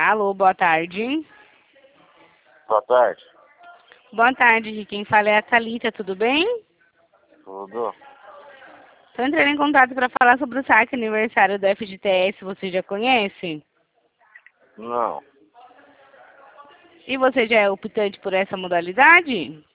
Alô, boa tarde. Boa tarde. Boa tarde, de quem fala é a Thalita, tudo bem? Tudo? Estou entrando em contato para falar sobre o saque aniversário do FGTS, você já conhece? Não. E você já é optante por essa modalidade?